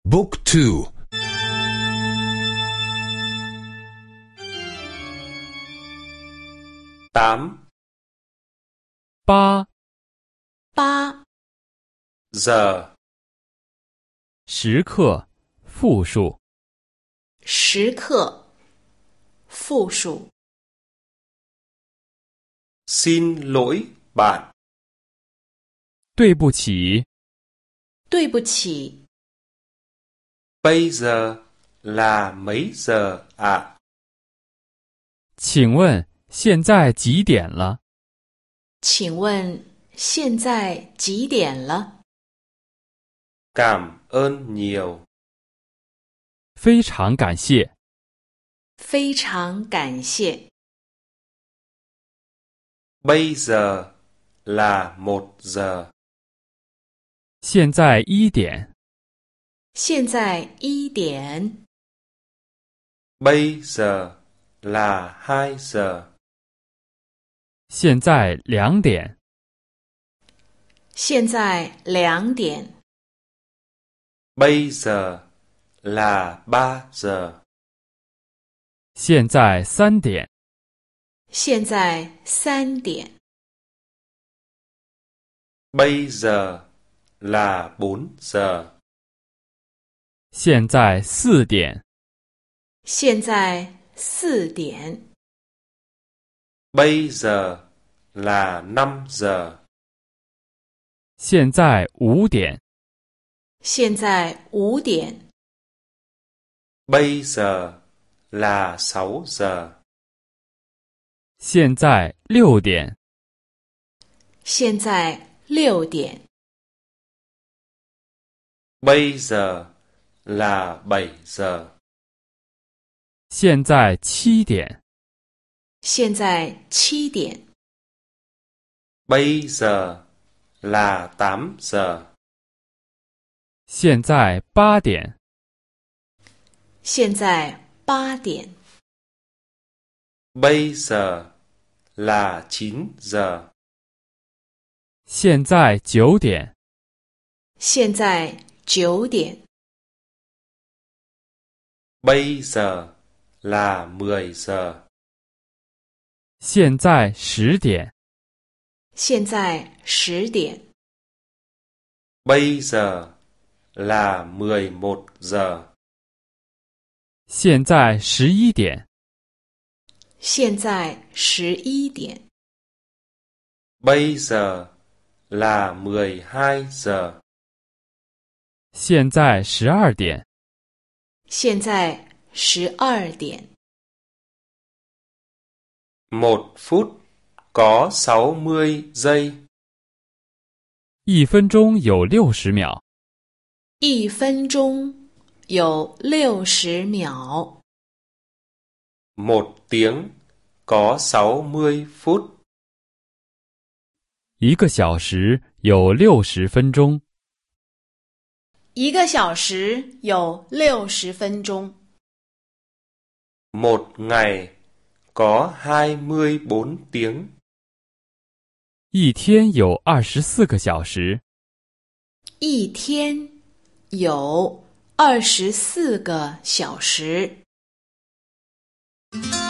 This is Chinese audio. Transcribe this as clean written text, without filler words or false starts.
Book 2 8 8 8 giờ 时刻复数。 时刻复数。 Xin lỗi bạn. 对不起， 对不起， Bây giờ là mấy giờ ạ? 请问现在几点了？ 请问现在几点了？ Cảm ơn nhiều. 非常感谢。 非常感谢。 Bây giờ là 1 giờ. 现在1点， 现在1点， Bây giờ là 2 giờ. 现在2点， 现在2点， Bây giờ là 3 giờ. 现在3点， 现在3点， Bây giờ là 4 giờ. 现在4点， 现在4点， Bây giờ là 5 giờ. 现在5点， 现在5点， Bây giờ là 6 giờ. 现在6点， 现在6点， Bây giờ là 7 giờ. 现在7点， 现在7点， Bây giờ là 8 giờ. 现在8点， 现在8点， Bây giờ là 9 giờ. 现在9点， 现在9点， Bây giờ là 10 giờ. 现在10点， 现在10点， Bây giờ là 11 giờ. 现在11点， 现在11点， Bây giờ là 12 giờ. 现在12点， 现在12点。 1 phút có 60 giây. 1分钟有60秒， 1分钟有60秒。 1 tiếng có 60 phút. 1个小时有60分钟， 1个小时有60分钟。 1 ngày có 24 tiếng. 1天有24个小时， 1天有24个小时。